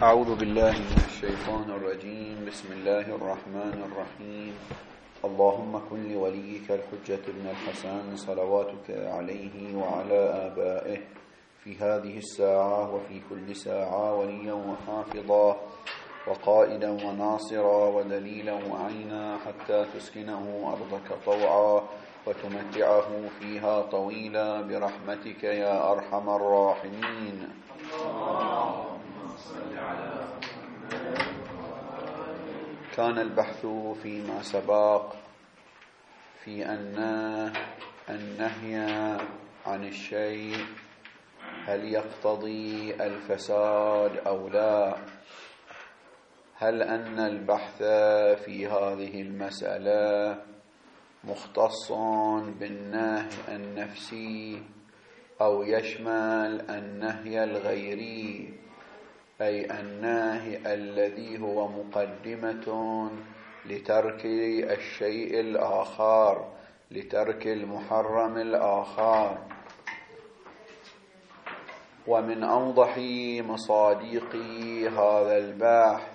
أعوذ بالله من الشيطان الرجيم. بسم الله الرحمن الرحيم. اللهم كن لوليك الحجة بن الحسن صلواتك عليه وعلى آبائه في هذه الساعة وفي كل ساعة وليا وحافظا وقائدا وناصرا ودليلا وعينا حتى تسكنه أرضك طوعا وتمتعه فيها طويلا برحمتك يا أرحم الراحمين. كان البحث فيما سبق في أن النهي عن الشيء هل يقتضي الفساد أو لا؟ هل أن البحث في هذه المسألة مختص بالنهي النفسي أو يشمل النهي الغيري، أي النهي الذي هو مقدمة لترك الشيء الآخر، لترك المحرم الآخر؟ ومن أوضح مصادق هذا البحث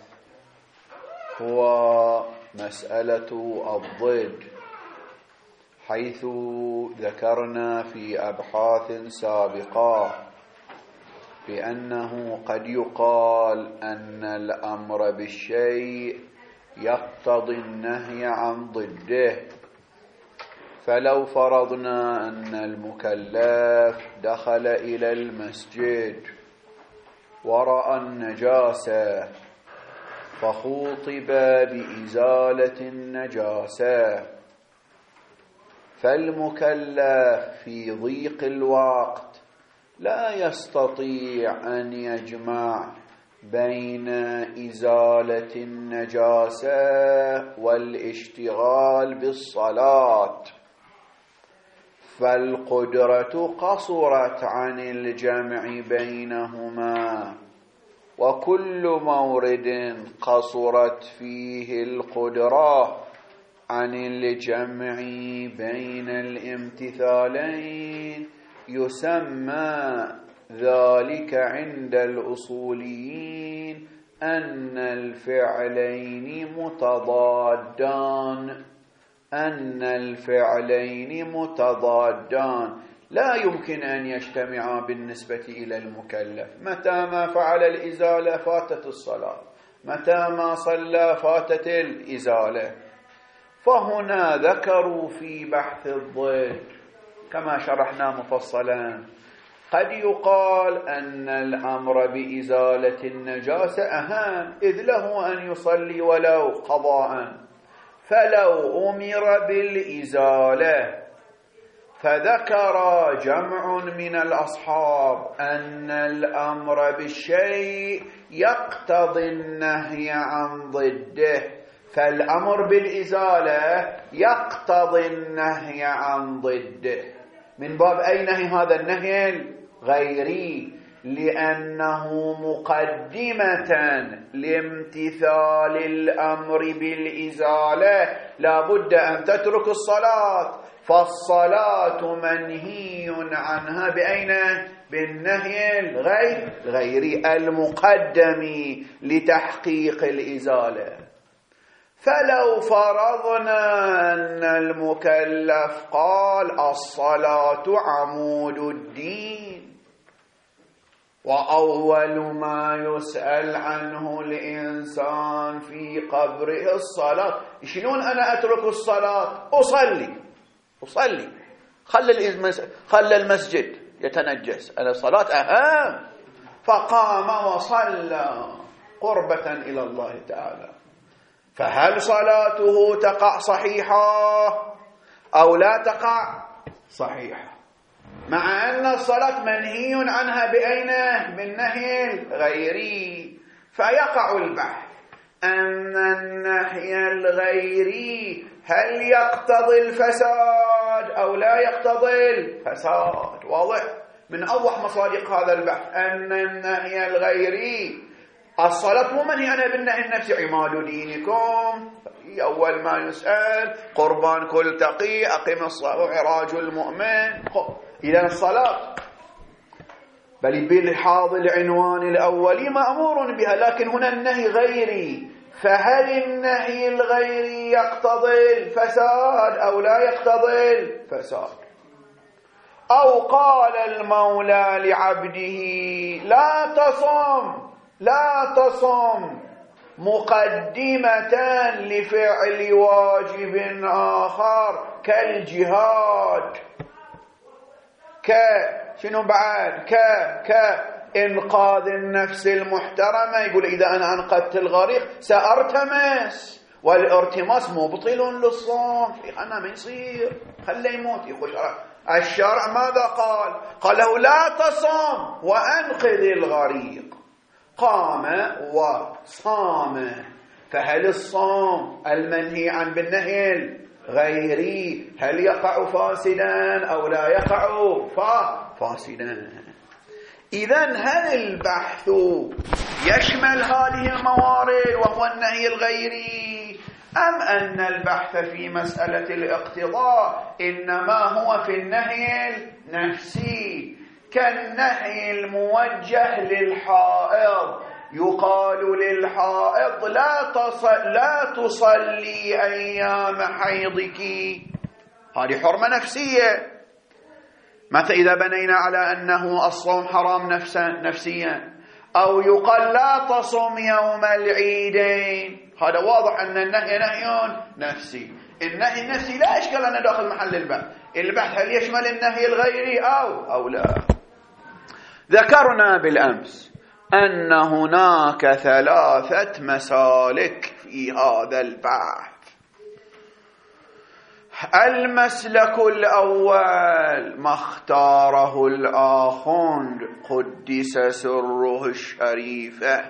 هو مسألة الضد، حيث ذكرنا في أبحاث سابقة بأنه قد يقال أن الأمر بالشيء يقتضي النهي عن ضده. فلو فرضنا أن المكلف دخل إلى المسجد ورأى النجاسة فخوطب بإزالة النجاسة، فالمكلف في ضيق الوقت لا يستطيع أن يجمع بين إزالة النجاسة والاشتغال بالصلاة، فالقدرة قصرت عن الجمع بينهما، وكل مورد قصرت فيه القدرة عن الجمع بين الامتثالين يسمى ذلك عند الأصوليين أن الفعلين متضادان لا يمكن أن يجتمعا بالنسبة إلى المكلف. متى ما فعل الإزالة فاتت الصلاة، متى ما صلى فاتت الإزالة. فهنا ذكروا في بحث الضد كما شرحنا مفصلا قد يقال أن الأمر بإزالة النجاسة أهم، إذ له أن يصلي ولو قضاء، فلو أمر بالإزالة فذكر جمع من الأصحاب أن الأمر بالشيء يقتضي النهي عن ضده، فالأمر بالإزالة يقتضي النهي عن ضده. من باب أي نهي هذا النهي الغيري؟ لأنه مقدمة لامتثال الأمر بالإزالة لا بد أن تترك الصلاة، فالصلاة منهي عنها بأين؟ بالنهي الغيري المقدم لتحقيق الإزالة. فلو فرضنا أن المكلف قال الصلاة عمود الدين وأول ما يسأل عنه الإنسان في قبره الصلاة، شلون أنا أترك الصلاة؟ أصلي خلى المسجد يتنجس، أنا الصلاة أهم. فقام وصلى قربة إلى الله تعالى، فهل صلاته تقع صحيحة أو لا تقع صحيحة؟ مع أن الصلاة منهي عنها بأين؟ بالنهي الغيري. فيقع البحث أن النهي الغيري هل يقتضي الفساد أو لا يقتضي الفساد؟ واضح من أوضح مصادق هذا البحث أن النهي الغيري الصلاة مو منهي عنها بالنهي النفسي، عماد دينكم أول ما يسأل قربان كل تقي أقم الصلاة وعراج المؤمن. إذن الصلاة بل بلحاظ العنوان الأولي مأمور بها، لكن هنا النهي غيري، فهل النهي الغيري يقتضي الفساد أو لا يقتضي الفساد؟ أو قال المولى لعبده لا تصم مقدمة لفعل واجب آخر كالجهاد، شنو بعد؟ كإنقاذ النفس المحترمة. يقول إذا أنا أنقذت الغريق سأرتمس، والارتماس مبطل للصوم. أنا ما يصير، خليه يموت يخش. الشرع ماذا قال؟ قال له لا تصم وأنقذ الغريق، قام وصام. فهل الصوم المنهي عن بالنهي الغيري هل يقع فاسدا أو لا يقع فاسدا؟ إذن هل البحث يشمل هذه الموارد وهو النهي الغيري، أم أن البحث في مسألة الاقتضاء إنما هو في النهي النفسي؟ كالنهي الموجه للحائض، يقال للحائض لا تصلي أيام حيضك، هذه حرمة نفسية. متى إذا بنينا على أنه الصوم حرام نفسيا، أو يقال لا تصوم يوم العيدين، هذا واضح أن النهي نهي نفسي. النهي النفسي لا إشكال أنه داخل محل البحث هل يشمل النهي الغيري أو لا. ذكرنا بالأمس أن هناك 3 مسالك في هذا البحث. المسلك الأول ما اختاره الآخوند قدس سره الشريفة،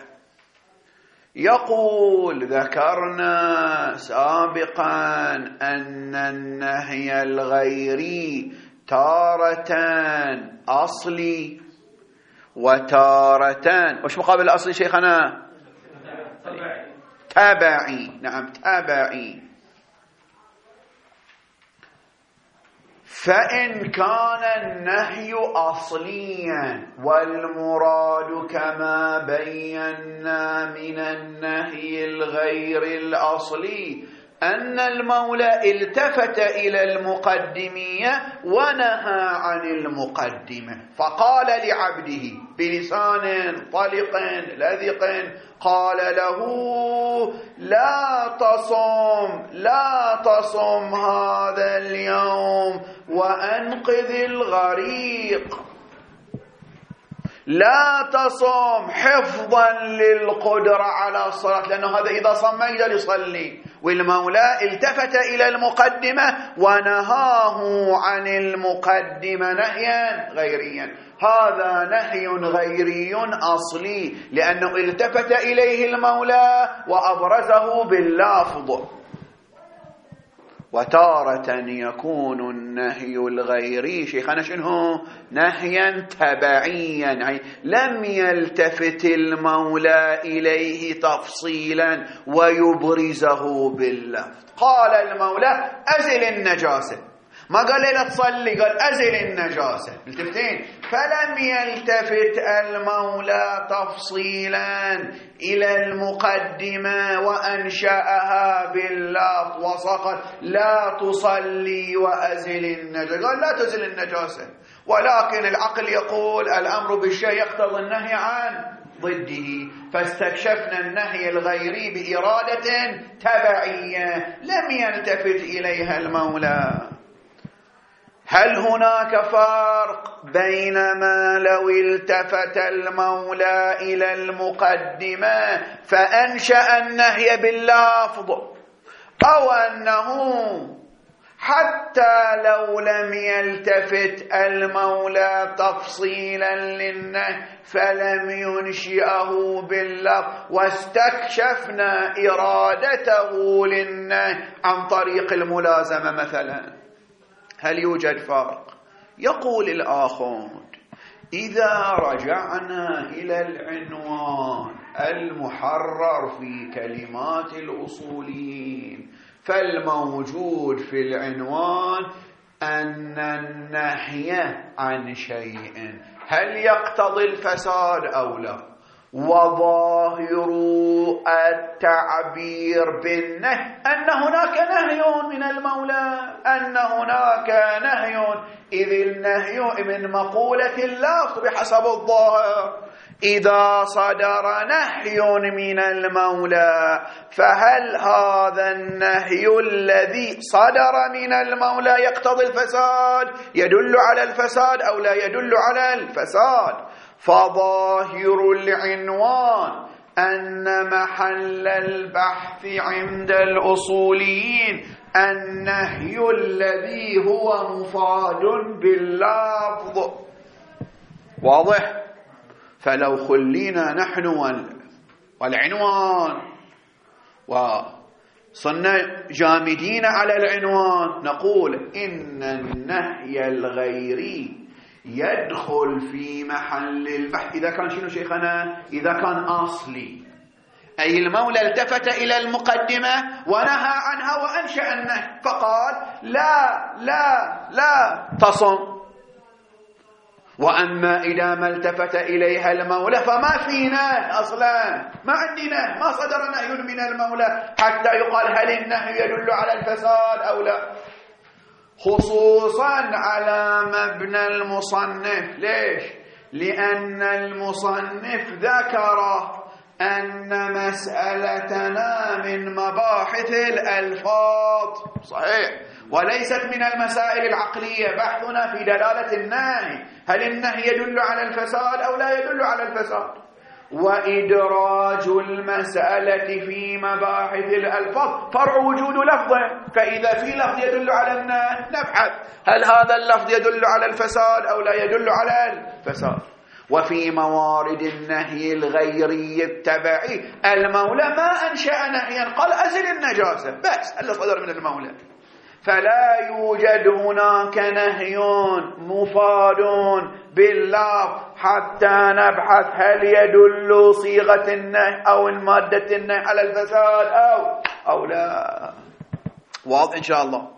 يقول ذكرنا سابقا أن النهي الغيري تارة أصلي وتارة وش مقابل الأصلي شيخنا؟ تبعي. نعم تبعي. فإن كان النهي أصليا والمراد كما بينا من النهي الغير الأصلي أن المولى التفت إلى المقدمية ونهى عن المقدمة، فقال لعبده بلسان طلق لذق، قال له لا تصم هذا اليوم وأنقذ الغريق، لا تصم حفظا للقدرة على الصلاة، لأنه هذا إذا صم يقدر يصلي. والمولى التفت إلى المقدمة ونهاه عن المقدمة نهيا غيريا. هذا نهي غيري أصلي لأنه التفت إليه المولى وأبرزه باللفظ. وتارة يكون النهي الغيري شيخنا شنو؟ نهيا تبعيا، يعني لم يلتفت المولى إليه تفصيلا ويبرزه باللفظ. قال المولى أزل النجاسة، ما قال لا تصلي، قال أزل النجاسة، التفتين. فلم يلتفت المولى تفصيلا إلى المقدمة وأنشأها باللفظ وسقط لا تصلي وأزل النجاسة، قال لا تزل النجاسة. ولكن العقل يقول الأمر بالشيء يقتضي النهي عن ضده، فاستكشفنا النهي الغيري بإرادة تبعية لم يلتفت إليها المولى. هل هناك فرق بينما لو التفت المولى إلى المقدمة فأنشأ النهي باللفظ، أو أنه حتى لو لم يلتفت المولى تفصيلا للنهي فلم ينشئه باللفظ واستكشفنا إرادته للنهي عن طريق الملازمة مثلا؟ هل يوجد فرق؟ يقول الآخوند إذا رجعنا إلى العنوان المحرر في كلمات الأصوليين، فالموجود في العنوان أن النهي عن شيء هل يقتضي الفساد أو لا؟ وظاهر التعبير بالنهي أن هناك نهي من المولى، أن هناك نهي، إذ النهي من مقولة اللفظ بحسب الظاهر. إذا صدر نهي من المولى فهل هذا النهي الذي صدر من المولى يقتضي الفساد، يدل على الفساد أو لا يدل على الفساد؟ فظاهر العنوان أن محل البحث عند الأصوليين النهي الذي هو مفاد باللفظ. واضح؟ فلو خلينا نحن والعنوان وصرنا جامدين على العنوان نقول إن النهي الغيري يدخل في محل البحث إذا كان شنو شيخنا؟ إذا كان أصلي، أي المولى التفت إلى المقدمة ونهى عنها وأنشأ النهي فقال لا لا لا تصم. وأما إذا ما التفت إليها المولى فما في نهي أصلا، ما عندي نهي، ما صدر نهي من المولى حتى يقال هل النهي يدل على الفساد أو لا. خصوصا على مبنى المصنف. ليش؟ لأن المصنف ذكر أن مسألتنا من مباحث الألفاظ، صحيح، وليست من المسائل العقلية. بحثنا في دلالة النهي، هل النهي يدل على الفساد أو لا يدل على الفساد. وإدراج المسألة في مباحث الألفاظ فرع وجود لفظه، فإذا في لفظ يدل على النهي نبحث هل هذا اللفظ يدل على الفساد أو لا يدل على الفساد. وفي موارد النهي الغيري التبعي المولى ما أنشأ نهيا، قال أزل النجاسة بس، هل صدر من المولى. فلا يوجد هناك نهي مفاد باللفظ حتى نبحث هل يدل صيغة النهي أو المادة النهي على الفساد أو لا. واضح إن شاء الله؟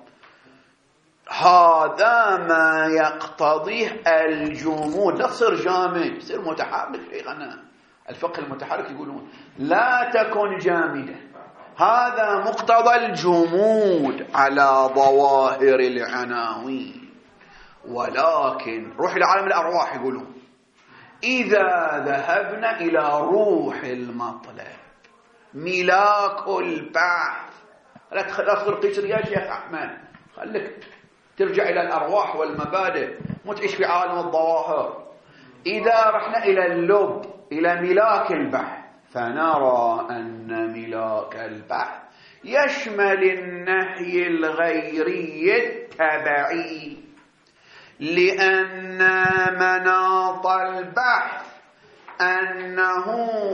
هذا ما يقتضيه الجمود. لا تصير جامد، تصير متحرك. شيخنا الفقه المتحرك يقولون لا تكن جامدا، هذا مقتضى الجمود على ظواهر العناوين. ولكن روح إلى عالم الأرواح يقولون إذا ذهبنا إلى روح المطلب ملاك البحث، لا تخرقيش يا شيخ أحمد، خليك ترجع إلى الأرواح والمبادئ، مو تعيش في عالم الظواهر. إذا رحنا إلى اللب، إلى ملاك البحث، فنرى أن ملاك البحث يشمل النهي الغيري التبعي، لأن مناط البحث أنه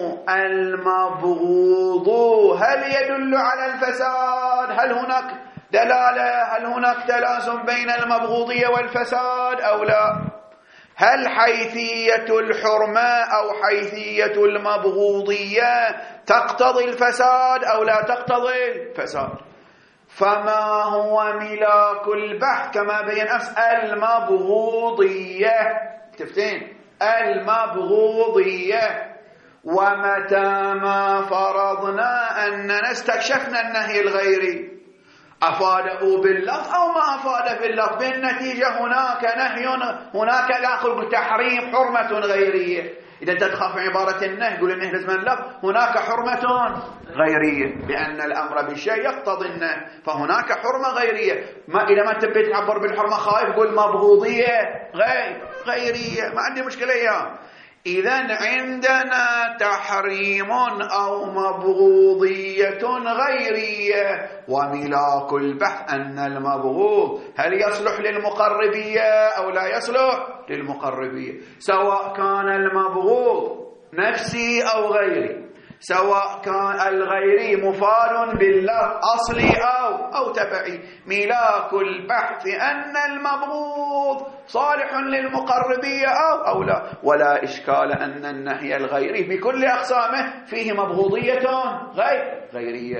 المبغوض هل يدل على الفساد، هل هناك دلالة، هل هناك تلازم بين المبغوضية والفساد أو لا، هل حيثية الحرمة أو حيثية المبغوضية تقتضي الفساد أو لا تقتضي الفساد. فما هو ملاك البحث كما بين أمس؟ المبغوضية، تفتين المبغوضية. ومتى ما فرضنا أننا استكشفنا النهي الغيري أفاده باللفظ أو ما أفاده باللفظ، بالنتيجة هناك نهي، هناك داخل تحريم حرمة غيرية. إذا أنت تخاف من عبارة النهي قول النهي لازم اللفظ، هناك حرمة غيرية، لأن الأمر بالشيء يقتضي النهي، فهناك حرمة غيرية. ما إذا ما تبي تعبر بالحرمة خايف قول مبغوضية غيرية، ما عندي مشكلة إياه. إذن عندنا تحريم أو مبغوضية غيرية، وملاك البحث أن المبغوض هل يصلح للمقربية أو لا يصلح للمقربية، سواء كان المبغوض نفسي أو غيري، سواء كان الغيري مفاد بالله أصلي أو تبعي. ملاك البحث أن المبغوض صالح للمقربية أو لا، ولا إشكال أن النهي الغيري بكل أقسامه فيه مبغوضية غيرية.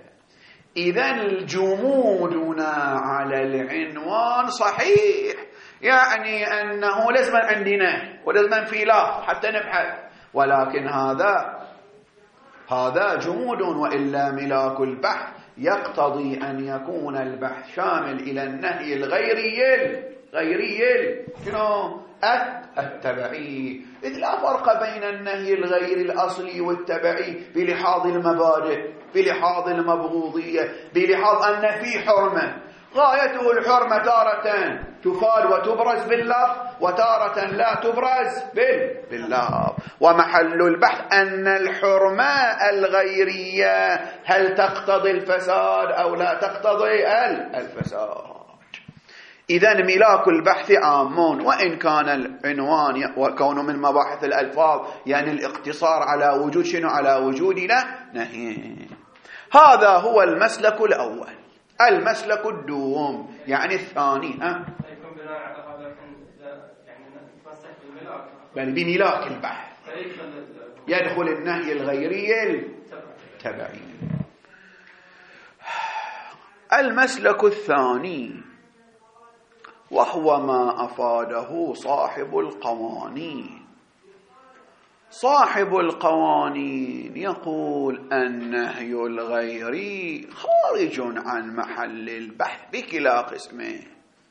إذن جمودنا على العنوان صحيح، يعني أنه لازم عندنا ولازم في لافظ حتى نبحث، ولكن هذا جمود، وإلا ملاك البحث يقتضي أن يكون البحث شامل إلى النهي الغيري شنو؟ التبعي، إذ لا فرق بين النهي الغير الأصلي والتبعي بلحاظ المبادئ، بلحاظ المبغوضية، بلحاظ أن في حرمة غايته الحرمة تارة تفاد وتبرز باللفظ وتارة لا تبرز باللفظ. ومحل البحث أن الحرمة الغيرية هل تقتضي الفساد أو لا تقتضي الفساد. إذن ملاك البحث عامون، وإن كان العنوان وكونه من مباحث الألفاظ يعني الاقتصار على وجود شنو؟ على وجود نهي. هذا هو المسلك الأول. المسلك الدوم يعني الثاني بل بملاك البحث يدخل النهي الغيري التبعي. المسلك الثاني وهو ما أفاده صاحب القوانين. صاحب القوانين يقول النهي الغيري خارج عن محل البحث بكلا قسمه،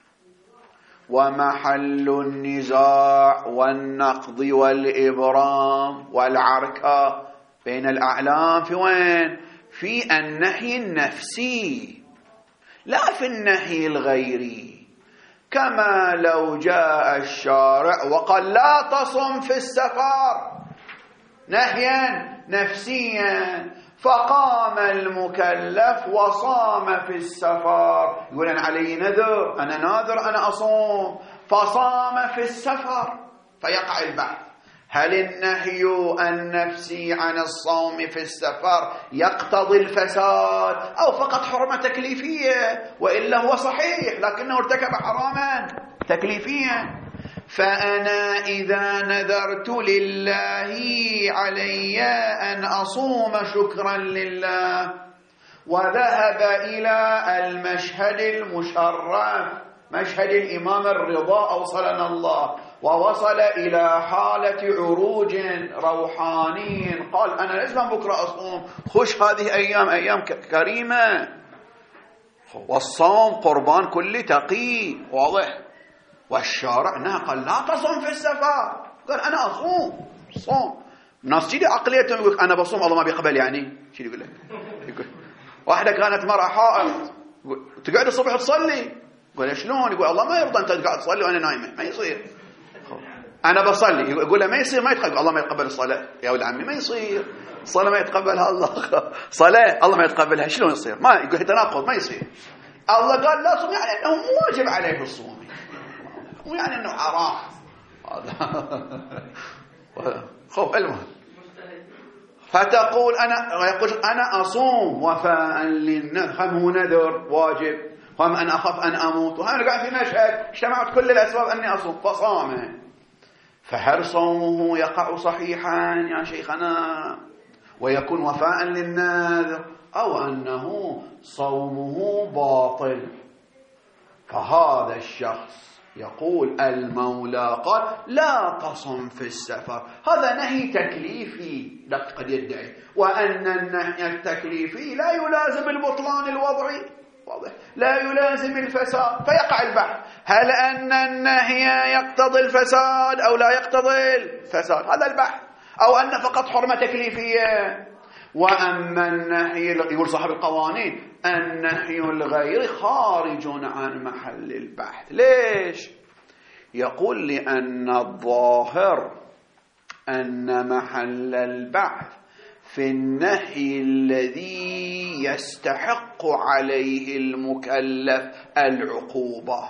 ومحل النزاع والنقض والإبرام والعركة بين الأعلام في وين؟ في النهي النفسي لا في النهي الغيري. كما لو جاء الشارع وقال لا تصم في السفر نهيا نفسيا، فقام المكلف وصام في السفر، يقول أنا علي نذر، أنا ناذر أنا أصوم، فصام في السفر، فيقع البحث هل النهي النفسي عن الصوم في السفر يقتضي الفساد أو فقط حرمة تكليفية، وإلا هو صحيح لكنه ارتكب حراما تكليفيا. فأنا إذا نذرت لله علي أن أصوم شكرا لله، وذهب إلى المشهد المشرف مشهد الإمام الرضا أوصلنا الله، ووصل إلى حالة عروج روحاني، قال أنا لازم بكرة أصوم، خش هذه أيام كريمة، والصوم قربان كل تقي واضح. والشارع قال لا تصوم في السفر، قال أنا أصوم صوم. الناس جدي عقليتهم يقول أنا بصوم الله ما بيقبل، يعني شو يقول لك؟ واحدة كانت مرأة حائض تقعد الصبح تصلي، يقول شلون؟ يقول الله ما يرضى أنت قاعد تصلي وأنا نايمة، ما يصير. أنا بصلي، يقول له ما يصير، ما يتقبل الله، ما يتقبل الصلاة يا ولد عمي، ما يصير الصلاة ما يتقبلها الله، صلاة الله ما يتقبلها، شلون يصير؟ ما يقول تناقض، ما يصير. الله قال لا صوم يعني أنه واجب عليه الصوم، مو يعني أنه حرام. خوف المهم. فتقول أنا أصوم وفاء للنذر، هم نذر واجب، هم أن أخاف أن أموت، وأنا قاعد في مشهد اجتمعت كل الأسباب أني أصوم، فصام. فهل صومه يقع صحيحا يا شيخنا ويكون وفاء للنذر، أو أنه صومه باطل؟ فهذا الشخص يقول المولى قال لا تصم في السفر، هذا نهي تكليفي قد يدعي، وأن النهي التكليفي لا يلازم البطلان الوضعي، واضح، لا يلازم الفساد. فيقع البحث هل أن النهي يقتضي الفساد أو لا يقتضي الفساد، هذا البحث، أو أن فقط حرمة تكليفية. وأما النهي، يقول صاحب القوانين النهي الغير خارج عن محل البحث. ليش؟ يقول لأن الظاهر أن محل البحث في النهي الذي يستحق عليه المكلف العقوبة،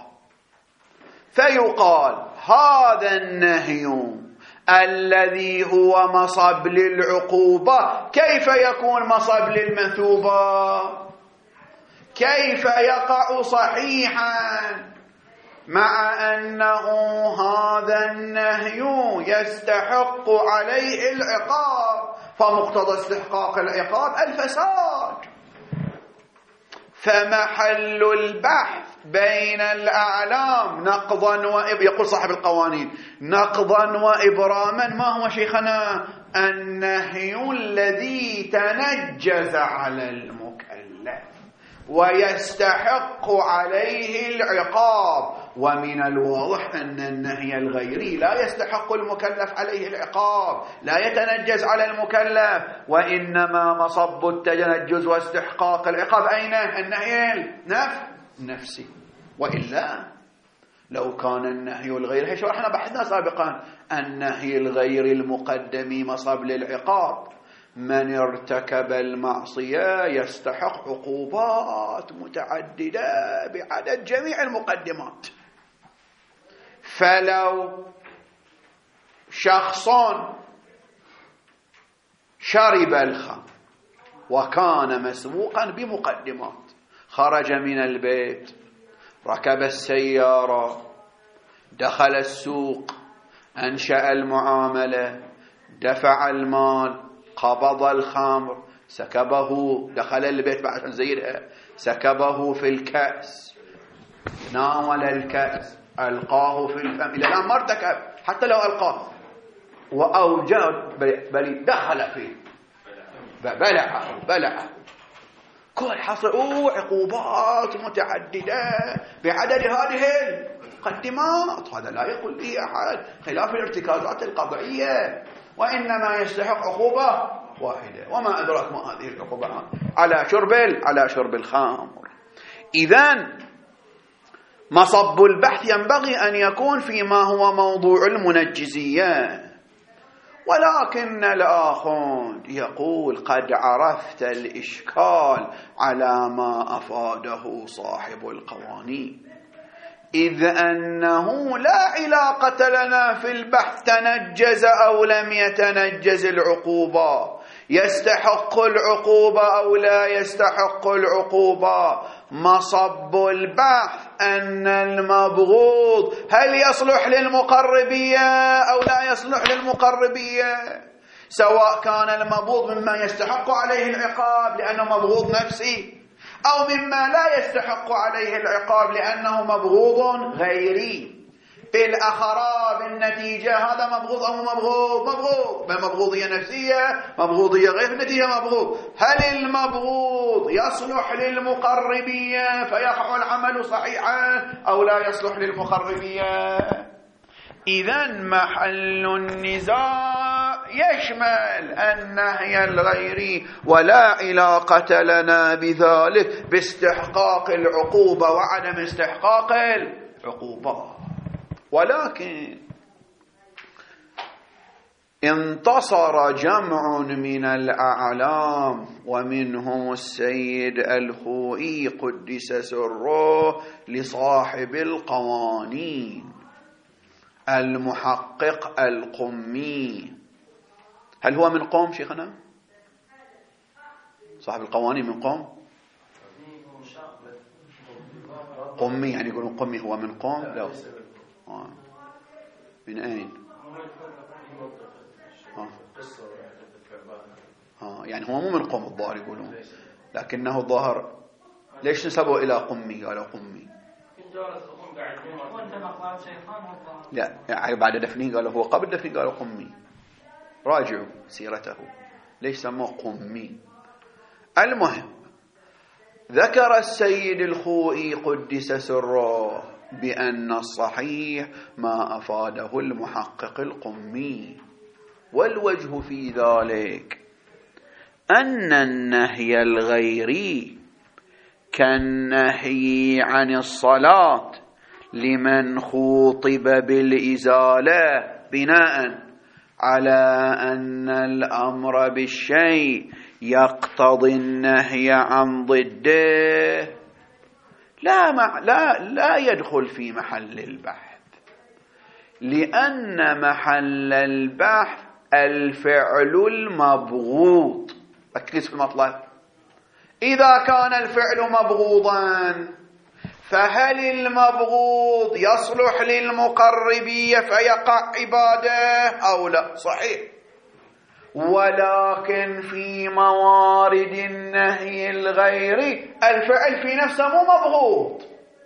فيقال هذا النهي الذي هو مصب للعقوبة كيف يكون مصب للمثوبة؟ كيف يقع صحيحا مع أنه هذا النهي يستحق عليه العقاب، فمقتضى استحقاق العقاب الفساد. فمحل البحث بين الأعلام نقضا يقول صاحب القوانين نقضا وإبراما ما هو شيخنا؟ النهي الذي تنجز على المكلف ويستحق عليه العقاب. ومن الواضح أن النهي الغيري لا يستحق المكلف عليه العقاب، لا يتنجز على المكلف، وإنما مصب التنجز واستحقاق العقاب أين؟ النهي النفسي. وإلا لو كان النهي الغير شو احنا بحثنا سابقا النهي الغير المقدم مصب للعقاب. من ارتكب المعصية يستحق عقوبات متعددة بعدد جميع المقدمات. فلو شخص شرب الخمر وكان مسبوقا بمقدمات، خرج من البيت، ركب السيارة، دخل السوق، أنشأ المعاملة، دفع المال، قبض الخمر، سكبه، دخل البيت بعد أن زيدها، سكبه في الكأس، ناول الكأس، ألقاه في الفم، إلى الآن ما ارتكب حتى لو ألقاه، وأوجد بل دخل فيه بلعه كل حصل عقوبات متعددة بعدد هذه المقدمات. هذا لا يقول به أحد خلاف الارتكازات القضائية، وإنما يستحق عقوبة واحدة. وما أدراك ما هذه العقوبة؟ على شرب الخمر. إذن مصب البحث ينبغي أن يكون فيما هو موضوع المنجزية. ولكن الآخر يقول قد عرفت الإشكال على ما أفاده صاحب القوانين، إذ أنه لا علاقة لنا في البحث تنجز أو لم يتنجز العقوبة، يستحق العقوبة أو لا يستحق العقوبة. مصب البحث أن المبغوض هل يصلح للمقربية أو لا يصلح للمقربية، سواء كان المبغوض مما يستحق عليه العقاب لأنه مبغوض نفسي، أو مما لا يستحق عليه العقاب لأنه مبغوض غيري. بالأخرى بالنتيجة هذا مبغوض أو مبغوض مبغوضية نفسية، مبغوضية غير نتيجة مبغوض. هل المبغوض يصلح للمقربية فيقع العمل صحيحا أو لا يصلح للمقربية؟ إذن محل النزاع يشمل النهي الغيري، ولا علاقة لنا بذلك باستحقاق العقوبة وعدم استحقاق العقوبة. ولكن انتصر جمع من الأعلام ومنهم السيد الخوئي قدس سره لصاحب القوانين المحقق القمي. هل هو من قوم شيخنا؟ صاحب القوانين من قوم؟ قمي يعني يقولون قمي هو من قوم؟ لا. من أين؟ يعني هو مو من قوم الظاهر يقولون، لكنه ظاهر. ليش نسبه إلى قمي؟ قالوا قمي لا، يعني بعد دفنه قالوا هو قبل دفنه قالوا قمي. راجعوا سيرته ليش سموه قمي. المهم ذكر السيد الخوئي قدس سره بأن الصحيح ما أفاده المحقق القمي، والوجه في ذلك أن النهي الغيري كالنهي عن الصلاة لمن خوطب بالإزالة بناء على أن الأمر بالشيء يقتضي النهي عن ضده لا يدخل في محل البحث، لأن محل البحث الفعل المبغوض. ركز في المطلب. إذا كان الفعل مبغوضا فهل المبغوض يصلح للمقربية فيقع عباده أو لا؟ صحيح. ولكن في موارد النهي الغيري الفعل في نفسه مو مبغوض،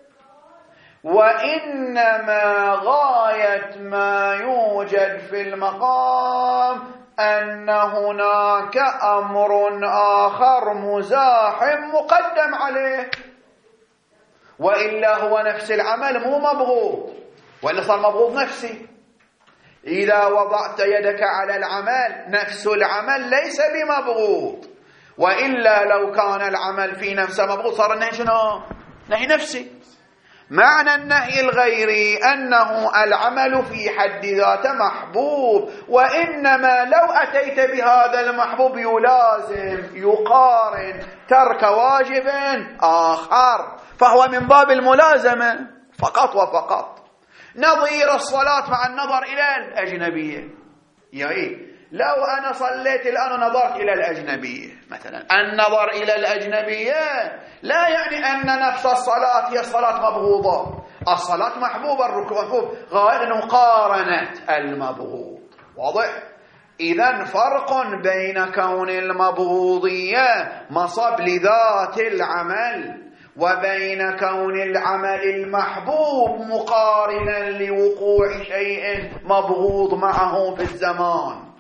وإنما غاية ما يوجد في المقام أن هناك أمر آخر مزاحم مقدم عليه، وإلا هو نفس العمل مو مبغوض، وإلا صار مبغوض نفسي. إذا وضعت يدك على العمل نفس العمل ليس بمبغوض، وإلا لو كان العمل في نفسه مبغوض صار النهي شنو؟ نهي نفسي. معنى النهي الغيري أنه العمل في حد ذاته محبوب، وإنما لو أتيت بهذا المحبوب يلازم يقارن ترك واجب آخر، فهو من باب الملازمة فقط وفقط. نظير الصلاة مع النظر إلى الأجنبية، يعني لو أنا صليت الآن ونظرت إلى الأجنبية مثلا، النظر إلى الأجنبية لا يعني أن نفس الصلاة هي الصلاة مبغوضة. الصلاة محبوبة، الركوع محبوب، غاية مقارنة المبغوض. واضح؟ إذن فرق بين كون المبغوضية مصب لذات العمل وبين كون العمل المحبوب مقارنا لوقوع شيء مبغوض معه في الزمان.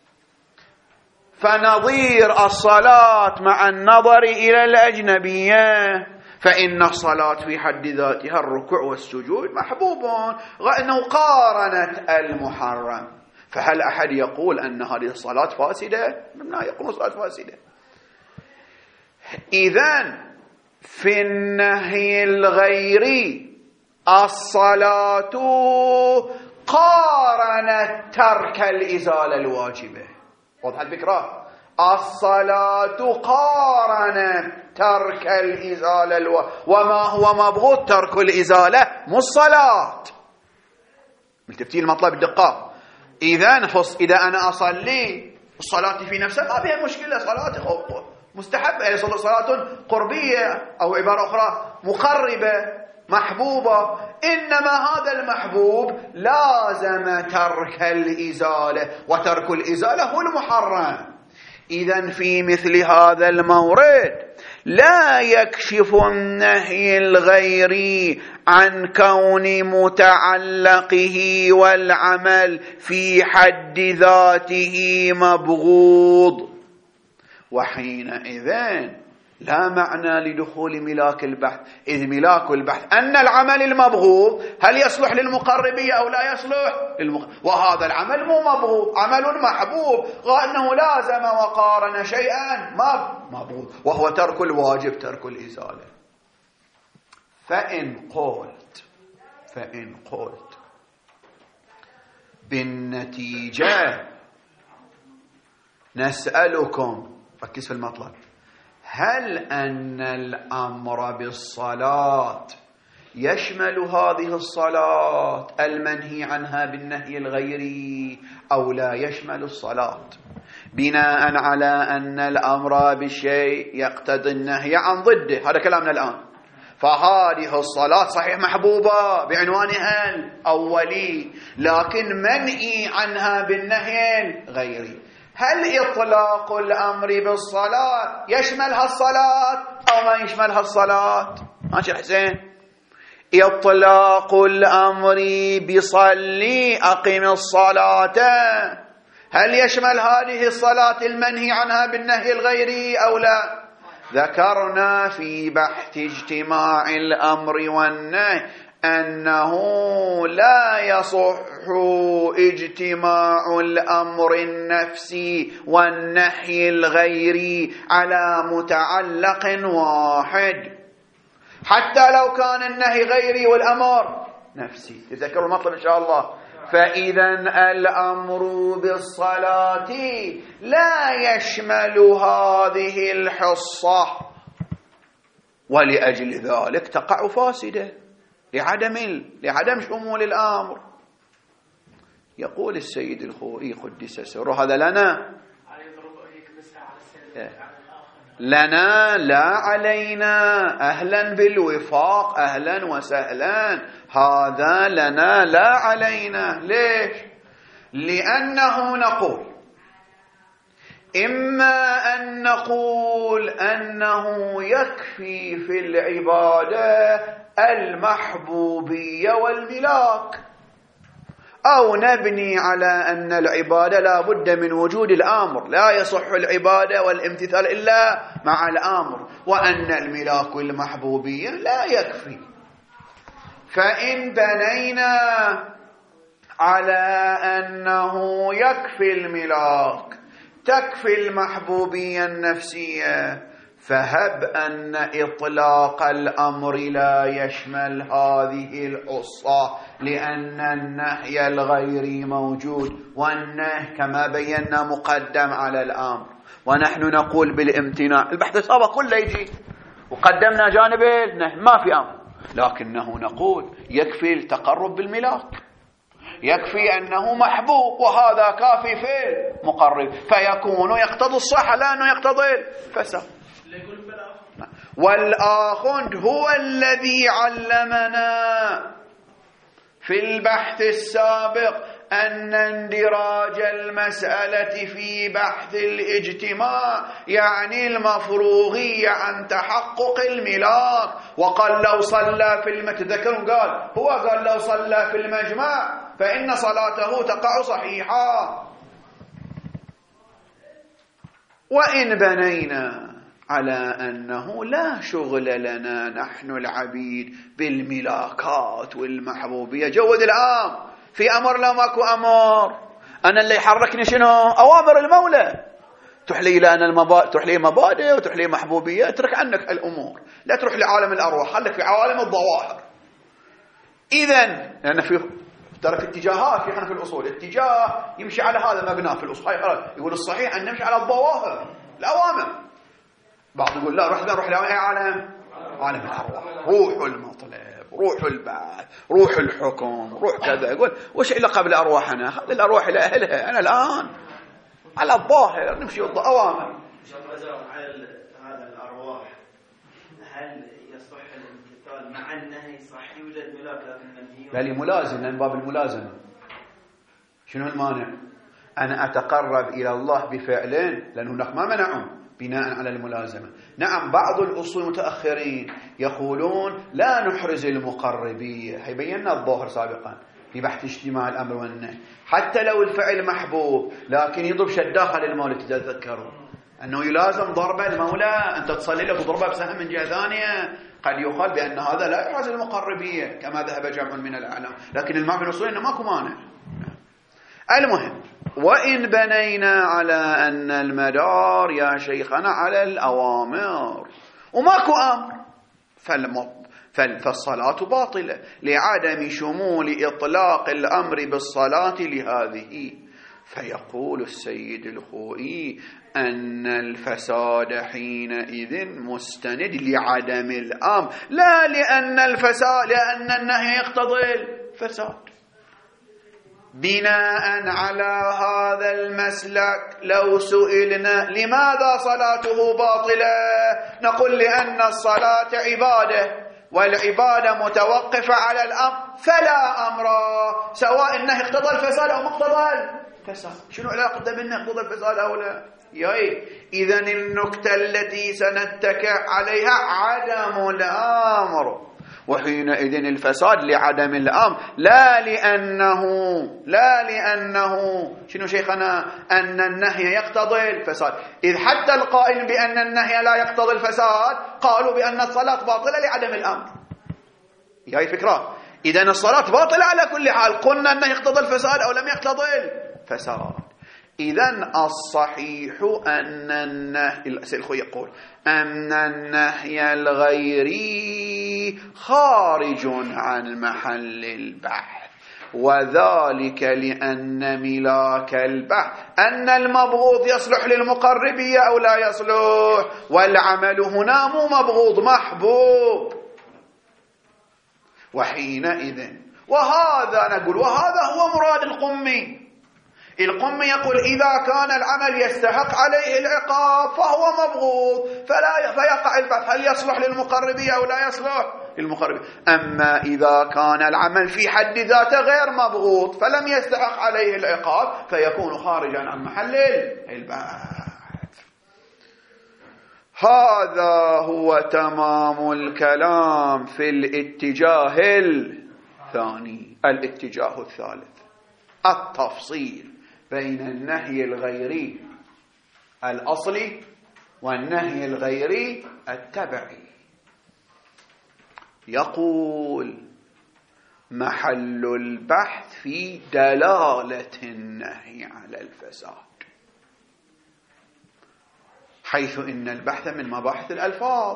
فنظير الصلاة مع النظر إلى الأجنبية، فإن الصلاة في حد ذاتها الركوع والسجود محبوب، أنه قارنت المحرم. فهل أحد يقول أن هذه الصلاة فاسدة؟ لا يقول الصلاة فاسدة. إذن في النهي الغيري الصلاة قارنت ترك الإزالة الواجبة. واضح الفكرة؟ الصلاة قارنت ترك الإزالة وما هو مبغوض ترك الإزالة مو الصلاة. ملتفتين المطلب الدقة. إذا أنا أصلي الصلاة في نفسها ما بها مشكلة، صلاة مستحبة، صلاة قربية أو عبارة أخرى مقربة محبوبة، إنما هذا المحبوب لازم ترك الإزالة، وترك الإزالة هو المحرم. إذن في مثل هذا المورد لا يكشف النهي الغيري عن كون متعلقه والعمل في حد ذاته مبغوض، وحينئذ لا معنى لدخول ملاك البحث، إذ ملاك البحث أن العمل المبغوض هل يصلح للمقربية أو لا يصلح وهذا العمل مو مبغوض، عمل محبوب، أنه لازم وقارن شيئا مبغوض، وهو ترك الواجب، ترك الإزالة. فإن قلت بالنتيجة نسألكم، ركز في المطلب، هل أن الأمر بالصلاة يشمل هذه الصلاة المنهي عنها بالنهي الغيري أو لا يشمل الصلاة؟ بناء على أن الأمر بالشيء يقتضي النهي عن ضده، هذا كلامنا الآن. فهذه الصلاة صحيح محبوبة بعنوانها الأولي، لكن منهي عنها بالنهي الغيري. هل إطلاق الأمر بالصلاة يشملها الصلاة أو ما يشملها الصلاة؟ ماشي حسين؟ إطلاق الأمر بصلي أقم الصلاة هل يشمل هذه الصلاة المنهي عنها بالنهي الغيري أو لا؟ ذكرنا في بحث اجتماع الأمر والنهي أنه لا يصح اجتماع الأمر النفسي والنهي الغيري على متعلق واحد، حتى لو كان النهي غيري والأمر نفسي. تذكروا المطلب إن شاء الله. فإذا الأمر بالصلاة لا يشمل هذه الحصة، ولأجل ذلك تقع فاسدة لعدم شمول الأمر. يقول السيد الخوئي قدس سره، هذا لنا لا علينا، أهلا بالوفاق، أهلا وسهلا، هذا لنا لا علينا. ليش؟ لأنه نقول إما أن نقول أنه يكفي في العبادة المحبوبية والملاك، أو نبني على أن العبادة لا بد من وجود الأمر، لا يصح العبادة والامتثال إلا مع الأمر، وأن الملاك والمحبوبية لا يكفي. فإن بنينا على أنه يكفي الملاك تكفي المحبوبية النفسية، فهب أن إطلاق الأمر لا يشمل هذه الحصة، لأن النهي الغيري موجود، والنهي كما بينا مقدم على الأمر، ونحن نقول بالامتناع. البحث السابق كله يجي وقدمنا جانب النهي، ما في أمر، لكنه نقول يكفي التقرب بالملاك، يكفي أنه محبوب، وهذا كافي في المقرب، فيكون يقتضي الصحة لا أنه يقتضي الفساد. والآخر هو الذي علمنا في البحث السابق أن اندراج المسألة في بحث الاجتماع يعني المفروغية عن تحقق الملاك. وقال لو صلى في المتذكر، قال لو صلى في المجمع فإن صلاته تقع صحيحة. وإن بنينا على أنه لا شغل لنا نحن العبيد بالملاكات والمحبوبية، جود الأمر، في أمر لا ماكو أمر، أنا اللي يحركني شنو؟ أوامر المولى، تحلي لنا تحلي مبادئ وتحلي محبوبية، اترك عنك الأمور، لا تروح لعالم الأرواح، خليك في عوالم الظواهر. إذن لأن في ترك اتجاهات في الأصول، اتجاه يمشي على هذا مبناه في الأصول، يقول الصحيح أن نمشي على الظواهر الأوامر. بعض يقول لا، روح لعالم الأرواح، روح المطلب، روح البعث، روح الحكم، روح كذا. يقول وش علاقة بالأرواحنا؟ خلي الأرواح إلى أهلها، أنا الآن على الظاهر نمشي أوامر. هذا الأرواح هل يصح الامتثال مع النهي؟ صح يوجد ملاك لكن منهي، بل ملازم، لأن باب الملازمة. شنو المانع؟ أنا أتقرب إلى الله بفعلين، لأن هناك ما منعهم بناء على الملازمة. نعم، بعض الأصول المتأخرين يقولون لا نحرز المقربية، هي بينا الظاهر سابقا في بحث اجتماع الأمر والنهي، حتى لو الفعل محبوب لكن يضرب شد داخل المولى. تتذكروا أنه يلازم ضرب المولى، أنت تصلي له تضربه بسهم من جهة ثانية، قد يقال بأن هذا لا يحرز المقربية كما ذهب جمع من الأعلام، لكن المعنى الأصولي أنه ماكو مانع. المهم، وإن بنينا على أن المدار يا شيخنا على الأوامر وماكو أمر، فالصلاة باطلة لعدم شمول إطلاق الأمر بالصلاة لهذه. فيقول السيد الخوئي أن الفساد حينئذ مستند لعدم الأمر، لا لأن النهي يقتضي الفساد. بناء على هذا المسلك لو سئلنا لماذا صلاته باطلة، نقول لأن الصلاة عبادة، والعبادة متوقفة على الأمر، فلا أمر، سواء النهي اقتضى الفساد أو مقتضى الفساد. شنو علاقة بالنهي اقتضى الفساد أو لا؟ إذن النكتة التي سنتكئ عليها عدم الأمر، وحينئذ الفساد لعدم الأمر، لا لأنه شنو شيخنا أن النهي يقتضي الفساد. إذ حتى القائل بأن النهي لا يقتضي الفساد قالوا بأن الصلاة باطلة لعدم الأمر. هي فكرة. إذن الصلاة باطلة على كل حال، قلنا أنه يقتضي الفساد أو لم يقتضي الفساد. إذن الصحيح أن النهي، الأخ يقول أن النهي الغيري خارج عن محل البحث، وذلك لأن ملاك البحث أن المبغوض يصلح للمقربية أو لا يصلح، والعمل هنا مو مبغوض، محبوب. وحينئذ وهذا نقول، وهذا هو مراد القمي يقول إذا كان العمل يستحق عليه العقاب فهو مبغوض، فيقع البحث هل يصلح للمقربية أو لا يصلح للمقربية. أما إذا كان العمل في حد ذاته غير مبغوض فلم يستحق عليه العقاب، فيكون خارجا عن محل البحث. هذا هو تمام الكلام في الاتجاه الثاني. الاتجاه الثالث التفصيل بين النهي الغيري الأصلي والنهي الغيري التبعي. يقول محل البحث في دلالة النهي على الفساد، حيث إن البحث من مباحث الألفاظ،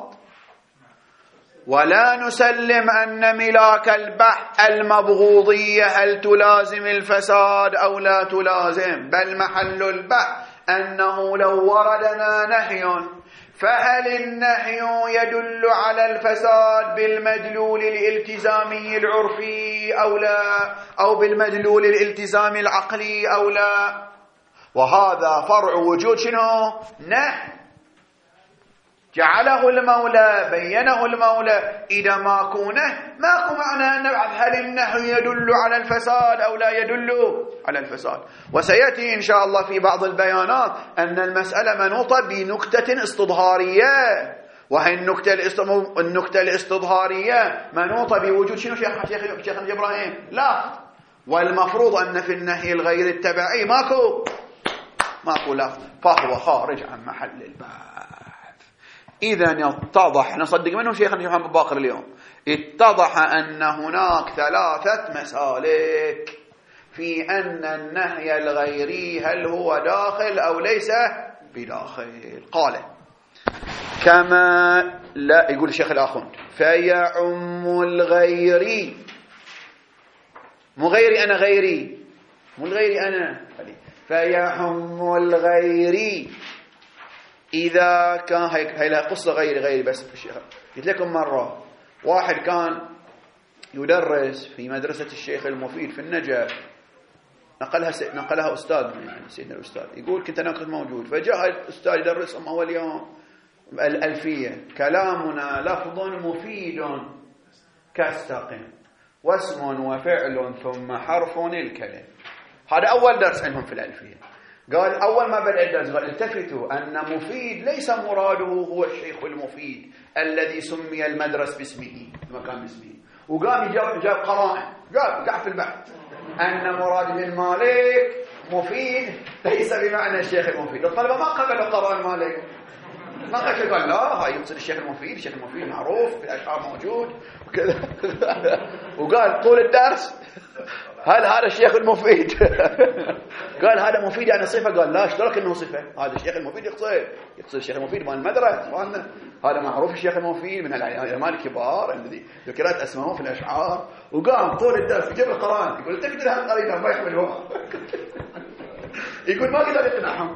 ولا نسلم أن ملاك البحث المبغوضية هل تلازم الفساد أو لا تلازم، بل محل البحث أنه لو وردنا نهي فهل النهي يدل على الفساد بالمدلول الالتزامي العرفي أو لا، أو بالمدلول الالتزامي العقلي أو لا. وهذا فرع وجود شنو؟ نهي جعله المولى، بينه المولى. إذا ماكو نهي ماكو معنى أن هل النهي يدل على الفساد أو لا يدل على الفساد. وسيأتي إن شاء الله في بعض البيانات أن المسألة منوطة بنكتة استظهارية، وهي النكتة الاستظهارية منوطة بوجود شنو شيخ إبراهيم؟ لا. والمفروض أن في النهي الغير التبعي ماكو لفظ، فهو خارج عن محل البحث. إذن اتضح، نصدق منه شيخنا محمد باقر اليوم، اتضح أن هناك ثلاثة مسالك في أن النهي الغيري هل هو داخل أو ليس بداخل. قال كما لا، يقول الشيخ الآخوند فيعم الغيري، مو غيري أنا، غيري مو الغيري أنا، فيعم الغيري إذا كان هي لا قصة غيري بس الشيخ. قلت لكم مرة واحد كان يدرس في مدرسة الشيخ المفيد في النجف، نقلها أستاذ يعني سيدنا الأستاذ، يقول كنت أنا كنت موجود، فجاء الأستاذ يدرسهم أول يوم الألفية: كلامنا لفظ مفيد كاستقم واسم وفعل ثم حرف الكلم. هذا أول درس عندهم في الألفية. قال أول ما بدأ الدرس قال التفتوا أن مفيد ليس مراده هو الشيخ المفيد الذي سمي المدرس باسمه، المكان باسمه، وقام جاب قرائن، قاعد في البحث أن مراد بن مالك مفيد ليس بمعنى الشيخ المفيد. الطلبة ما قبلوا قرائن مالك، ما قال لا هاي يقصد الشيخ المفيد، الشيخ المفيد معروف في الأشعار موجود وكذا. وقال طول الدرس هل هذا الشيخ المفيد؟ قال هذا مفيد يعني صفة؟ قال لا، اشترك انه صفة. هذا الشيخ المفيد يقصد الشيخ المفيد مال المدرسة، هذا معروف الشيخ المفيد من العلماء الكبار الذي ذكرت اسمائهم في الاشعار. وقام طول الدرس يجيب القرآن يقول انت كده هالقرينه ما يحملوها. يقول ما قدر يقنعهم.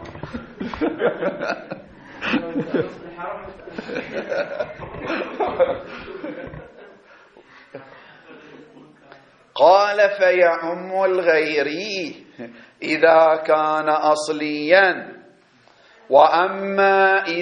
قال فيعم الغيري إذا كان أصليا، وأما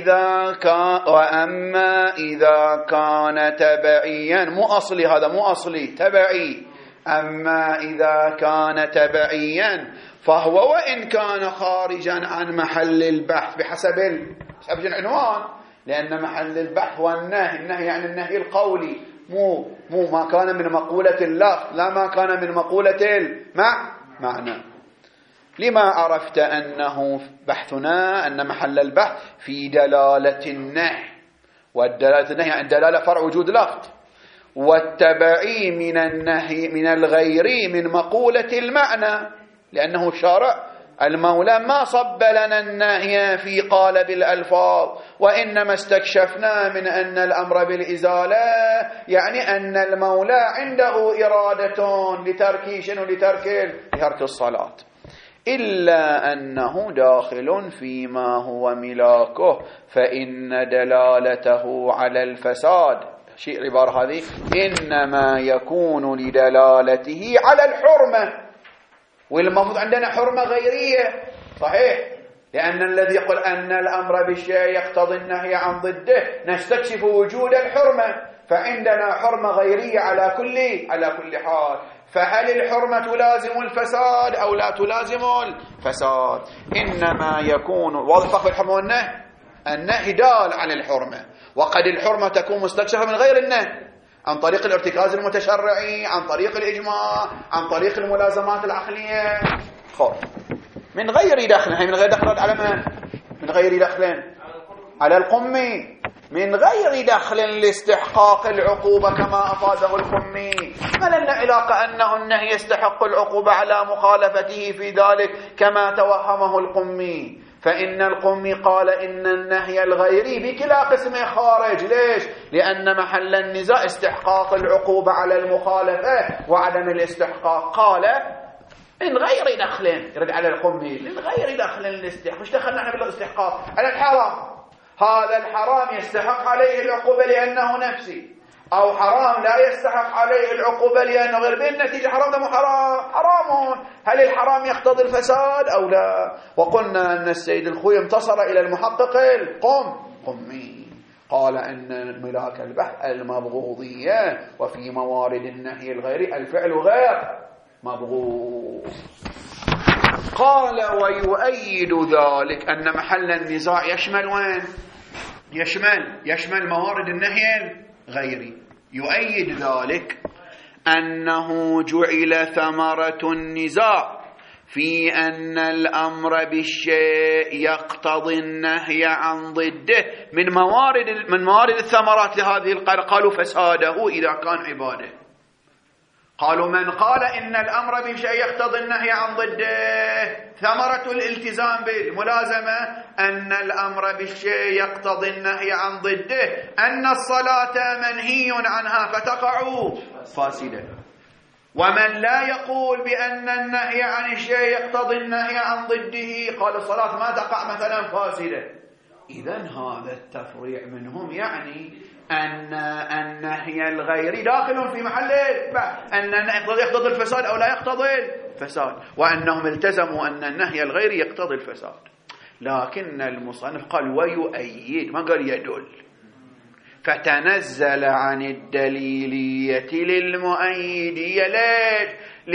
إذا كان تبعيا، مو أصلي، هذا مو أصلي، تبعي. أما إذا كان تبعيا فهو وإن كان خارجا عن محل البحث بحسب العنوان، لأن محل البحث هو النهي يعني النهي القولي، مو ما كان من مقولة اللفظ، لا ما كان من مقولة المعنى. لما عرفت أنه بحثنا أن محل البحث في دلالة النهي، والدلالة النهي يعني الدلالة فرع وجود لفظ، والتبعي من النهي من الغيري من مقولة المعنى، لأنه الشارع المولى ما صب لنا النهي في قالب الألفاظ، وإنما استكشفنا من أن الأمر بالإزالة يعني أن المولى عنده إرادة لترك الصلاة، إلا أنه داخل فيما هو ملاكه، فإن دلالته على الفساد، شيء عبارة هذه، إنما يكون لدلالته على الحرمة، والمفروض عندنا حرمة غيرية صحيح، لأن الذي يقول أن الأمر بالشيء يقتضي النهي عن ضده نستكشف وجود الحرمة، فعندنا حرمة غيرية على كل حال. فهل الحرمة تلازم الفساد أو لا تلازم الفساد؟ إنما يكون واضح فرق الحرمة والنهي، النهي دال على الحرمة، وقد الحرمة تكون مستكشفة من غير النهي، عن طريق الارتكاز المتشرعي، عن طريق الإجماع، عن طريق الملازمات العقلية. من غير دخل، من غير دخل على من؟ من غير دخل على القمي، من غير دخل لاستحقاق العقوبة كما أفاده القمي. ما لنا علاقة أنه النهي يستحق العقوبة على مخالفته في ذلك كما توهمه القمي، فإن القمي قال إن النهي الغيري بكلا قسم خارج. ليش؟ لأن محل النزاع استحقاق العقوبة على المخالفة وعدم الاستحقاق. قال من غير دخل، يرد على القمي، من غير دخل الاستحقاق. مش دخلنا احنا بالاستحقاق على الحرام، هذا الحرام يستحق عليه العقوبة لأنه نفسي، أو حرام لا يستحق عليه العقوبة لأنه غير. بالنتيجة حرام ده حرام. هل الحرام يقتضي الفساد أو لا؟ وقلنا أن السيد الخوي انتصر إلى المحقق القمي، قال أن ملاك البحث المبغوضية، وفي موارد النهي الغيري الفعل غير مبغوض. قال ويؤيد ذلك أن محل النزاع يشمل وين؟ يشمل موارد النهي الغيري. يؤيد ذلك أنه جعل ثمرة النزاع في أن الأمر بالشيء يقتضي النهي عن ضده من موارد الثمرات لهذه القاعدة. قالوا فساده إذا كان عباده. قالوا من قال إن الأمر بشيء يقتضي النهي عن ضده، ثمرة الالتزام بالملازمة أن الأمر بالشيء يقتضي النهي عن ضده أن الصلاة منهي عنها فتقع فاسدة. ومن لا يقول بأن النهي عن الشيء يقتضي النهي عن ضده قال الصلاة ما تقع مثلا فاسدة. إذن هذا التفريع منهم يعني أن النهي الغيري داخل في محل البحث، أن النهي يقتضي الفساد أو لا يقتضي الفساد، وأنهم التزموا أن النهي الغيري يقتضي الفساد. لكن المصنف قال ويؤيد، ما قال يدل، فتنزل عن الدليلية للمؤيدية. ليش؟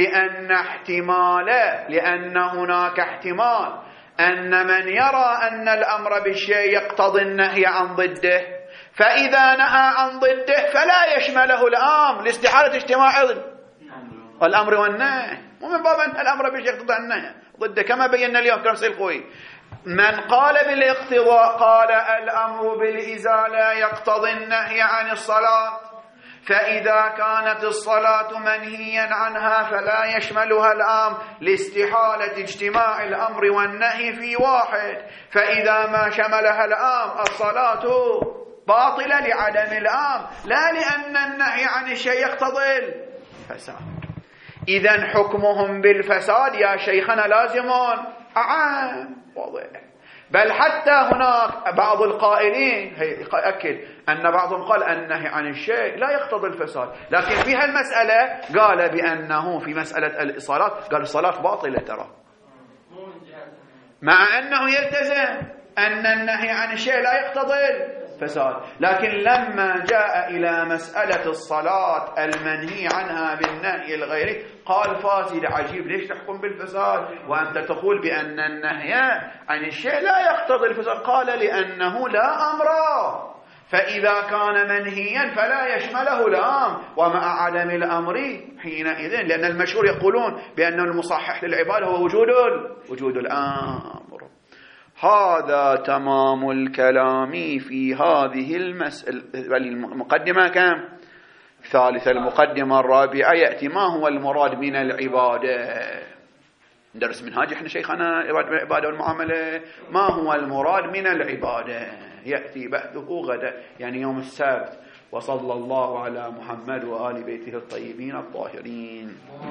لأن هناك احتمال أن من يرى أن الأمر بالشيء يقتضي النهي عن ضده، فإذا نهى عن ضده فلا يشمله الأمر لاستحالة اجتماع الأمر والنهي، ومن باب أن الأمر بالشيء يقتضي النهي ضده كما بينا اليوم كرمس الخوي. من قال بالاقتضاء قال الأمر بالإزالة يقتضي النهي عن الصلاة، فإذا كانت الصلاة منهيا عنها فلا يشملها الأمر لاستحالة اجتماع الأمر والنهي في واحد، فإذا ما شملها الأمر الصلاة باطلة لعدم الأمر لا لأن النهي عن الشيء يقتضي الفساد. إذن حكمهم بالفساد يا شيخنا لازم عام واضح. بل حتى هناك بعض القائلين يأكد أن بعضهم قال النهي عن الشيء لا يقتضي الفساد، لكن في هالمسألة قال بأنه في مسألة الصلاة قال الصلاة باطلة ترى، مع أنه يلتزم أن النهي عن الشيء لا يقتضي الفساد. لكن لما جاء إلى مسألة الصلاة المنهي عنها بالنهي الغيري قال فاسد. عجيب، ليش تحكم بالفساد وأنت تقول بأن النهي عن الشيء لا يقتضي الفساد؟ قال لأنه لا أمر، فإذا كان منهيا فلا يشمله الأمر، ومع عدم الأمر حينئذ لأن المشهور يقولون بأن المصحح للعبادة هو وجود الأمر. هذا تمام الكلام في هذه المسألة. المقدمة كم؟ ثالثة. المقدمة الرابعة يأتي ما هو المراد من العبادة. درس منهاج احنا شيخنا العبادة والمعاملة، ما هو المراد من العبادة يأتي بحثه غدا يعني يوم السبت. وصلى الله على محمد وآل بيته الطيبين الطاهرين.